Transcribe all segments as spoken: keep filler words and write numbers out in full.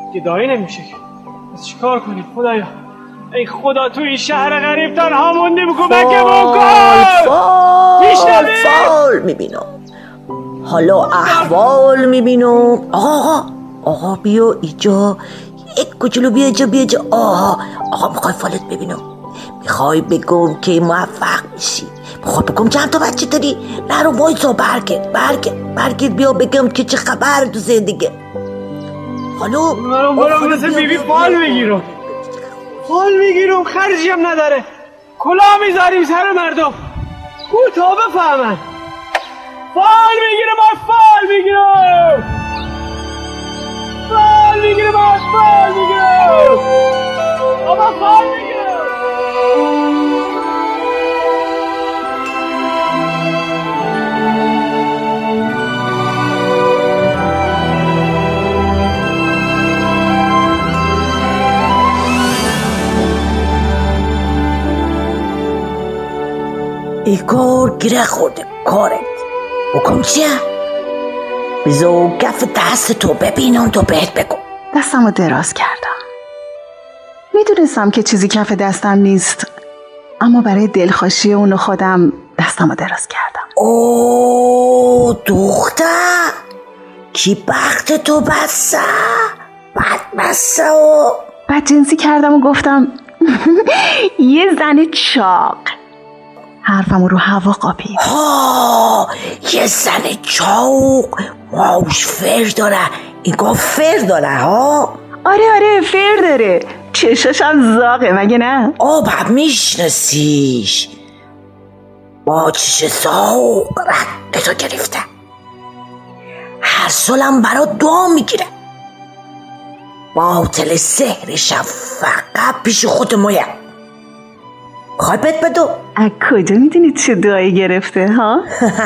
گدایی نمیشه. پس چیکار کنیم خدایا؟ ای خدا تو این شهر غریب تنها موندیم، کمکمون کن. فال فال میبینم، حالا احوال میبینم. آقا آقا بیا ایجا، یک کوچولو بیا ایجا بیا ایجا. آقا آقا میخوای فالت ببینم؟ میخوای بگم که موفق میشی؟ میخوای بگم چند تا بچه داری؟ نرو وایسا، برگرد برگرد برگرد بیا بگم که چه خبر تو زندگی. حالا منو برام مثل بیبی فال بگیرم فال بگیرم خرجی هم نداره، کلا میذاریم سر مردم کوتا بفهمن. فال میگیرم ما فال میگیرم فال میگیرم ما فال میگیرم بابا فال میگیرم. ای کار گره خورده کارت، بکن چیه؟ بذار کف دست تو ببینم تو بهت بگم. دستم رو دراز کردم، میدونستم که چیزی کف دستم نیست، اما برای دلخوشی اونو خودم دستم رو دراز کردم. اوه دختر، کی بخت تو بسته؟ بد بسته و بد جنسی کردم و گفتم یه زن چاق. حرفم رو هوا قاپید. ها یه زن چاق ماوش فر داره، این گفت فر داره ها. آره آره فر داره، چشاشم زاغه مگه نه؟ آب میشناسیش، با چش زاغ رد تو گرفته، هر سالم برا دعا میگیره، باطل سحرشم فقط پیش خود مایم. خواهی بهت بدو؟ از کجا میدونی چه دعایی گرفته ها؟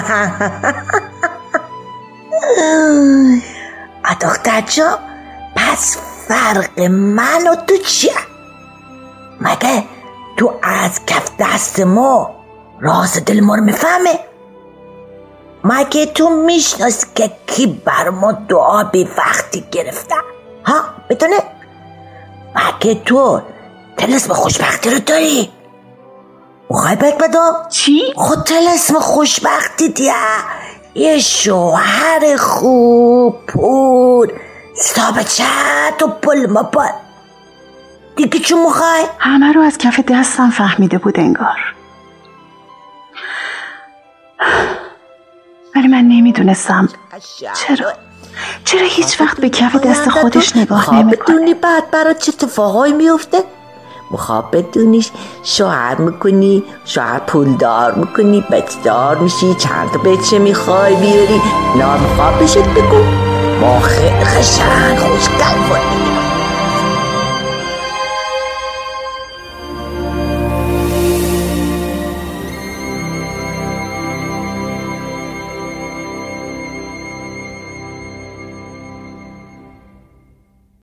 دختر جا، پس فرق من و تو چیه؟ مگه تو از کف دست ما راز دل ما رو میفهمه؟ مگه تو میشناسی که کی بر ما دعا بی وقتی گرفته؟ ها بدونه؟ مگه تو طلسم خوشبختی رو داری؟ مخوای بهت بدم؟ چی؟ خود طلسم خوشبختی دیگه، یه شوهر خوب پول ستاب چت و پل مپل دیگه. چون مخوای؟ همه رو از کف دستم فهمیده بود انگار، ولی من نمیدونستم چرا چرا هیچ وقت به کف دست خودش نگاه نمیکنه. بدونی بعد برای چه اتفاقایی میفته؟ مخواب بدونیش شوهر میکنی، شوهر پولدار میکنی، بچه دار میشی، چند تا بچه میخوای بیاری، نام خواب بشت بگو ما خیلی خشنگ خوشگل کنی.